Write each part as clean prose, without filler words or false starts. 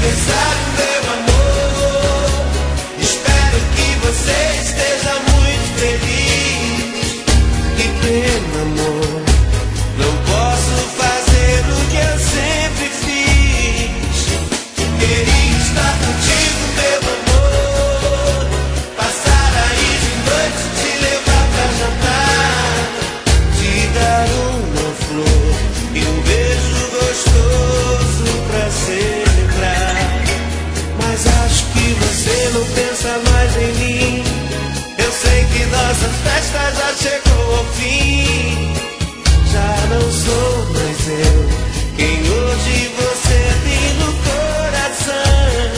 aniversário, meu amor. Espero que você esteja muito feliz. Que pena, amor, não posso fazer o que eu sempre fiz. Queria estar contigo, meu amor. Passar aí de noite, te levar pra jantar, te dar uma flor e um beijo gostoso pra celebrar. Mas acho que você não pensa mais em mim. Eu sei que nossa festa já chegou ao fim. Já não sou mais eu quem hoje você tem no coração.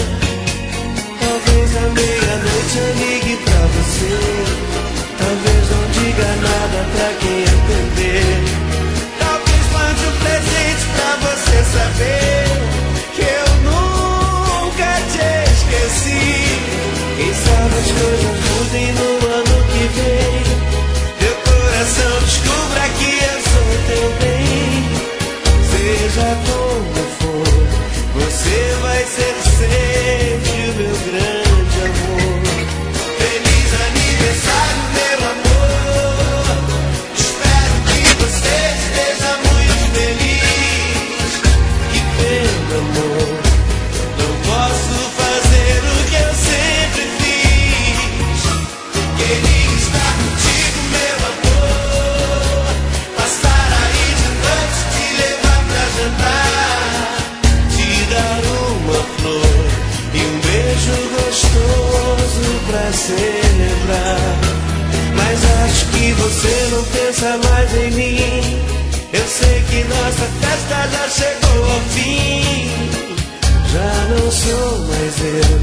Talvez à meia-noite eu ligue pra você. Talvez não diga nada pra quem atender. Talvez mande um presente pra você saber que eu nunca te esqueci. Quem sabe as coisas mudem no ano que vem. Teu coração descubra que eu sou teu bem. Seja como for, você vai ser sempre o meu grande amor. Feliz aniversário, meu amor. Espero que você esteja muito feliz. Que pena, amor, não posso fazer o que eu sempre fiz. Queria estar contigo, meu amor. Passar aí de noite, te levar pra jantar, te dar uma flor e um beijo gostoso pra celebrar. Mas acho que você não pensa mais em mim. Eu sei que nossa festa já chegou ao fim. Já não sou mais eu